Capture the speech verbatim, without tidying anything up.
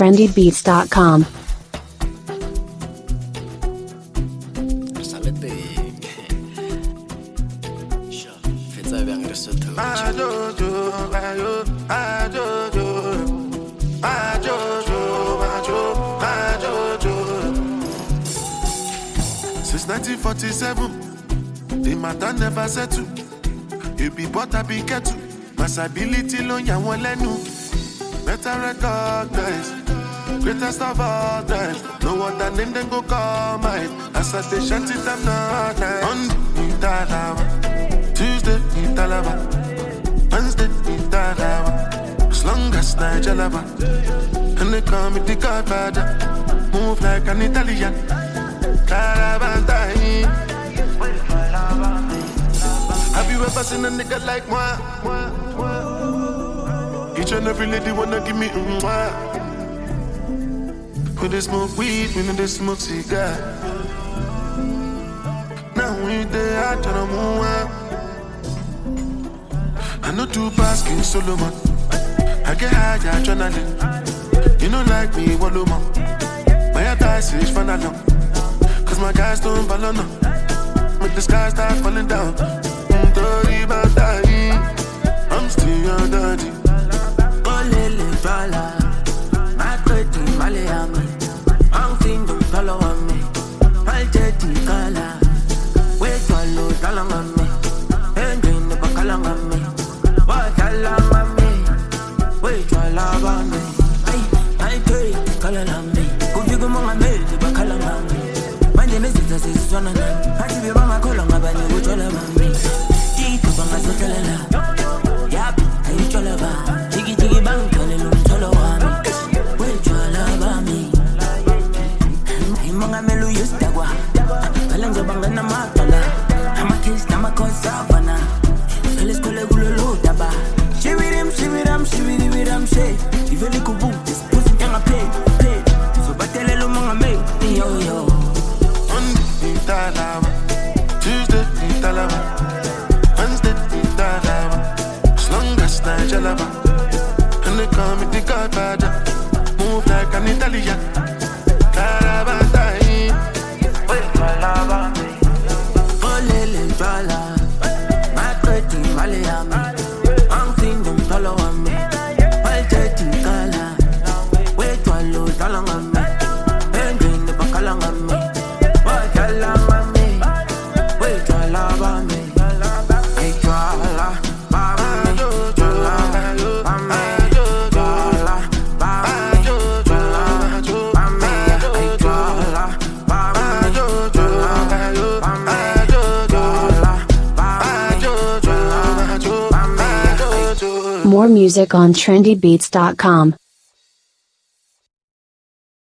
trendy beats dot com. Since nineteen forty-seven, the matter never settle. You be but I be kettle. Mass ability lo ya won lenu. Better recognize, greatest of all time. No other name then go call mine. As I say shanty time not nice. Monday in Talawa, Tuesday in Talawa, Wednesday in Talawa. As long as Nigelaba, and they call me the Godfather. Move like an Italian. Have you ever seen a nigga like moi? Each and every lady wanna give me mm moi. When they smoke weed, when they smoke cigar. Now we there, I try to move on. I know two basking Solomon. I get high, adrenaline. You know like me, wallow man. My advice is fun along. Cause my guys don't follow no. When the sky start falling down, sorry about that. I'm still your daddy. Oh lily fella, my pretty Malayami. I'm thinking follow on me. I'll take the color. Wait for low talent on me. And drink the bacalong on me. What along on me? Wait for love on me. I take the color on me. Who you go on me? The bacalong on me. This is one of them. I give you my color, my body, which all about me. Eat up on my social love. Yap, I eat all about. Jiggy jiggy bang, tell him to follow me. Which all about me. I'm on a melu used to go. I'm a bang and I'm a dollar. I'm a kiss, I'm a cause savannah. Tell us call a gulu daba. She with him, she with him, she with him, with him, she. If you look a boot, this pussy can I pay, pay. So, but tell him I'm a mate, yo, yo. Tuesday in Talawa, Wednesday in Talawa. As long as Nigelaba, and they call me the Godfather. Move like an Italian. Carabantai, wait for lava. Oh lily fella, my pretty Malayami. I'm thinking follow on me. I'll take the color. Wait for low talong on me. And drink the bacalong on me. More music on trendy beats dot com.